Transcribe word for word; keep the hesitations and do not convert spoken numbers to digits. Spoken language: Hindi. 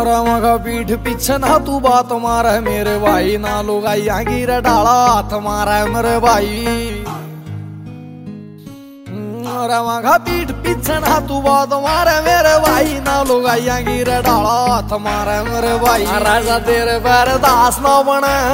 मगा पीठ पीछे ना तू बात मारे मेरे भाई ना लोग आइया गिर डाला हाथ मारा मेरे भाई मगा पीठ पीछे ना तू बात मारे मेरे भाई ना लोग आइया गिर डाला हाथ मारा मेरे भाई राजा तेरे पैर दास ना बने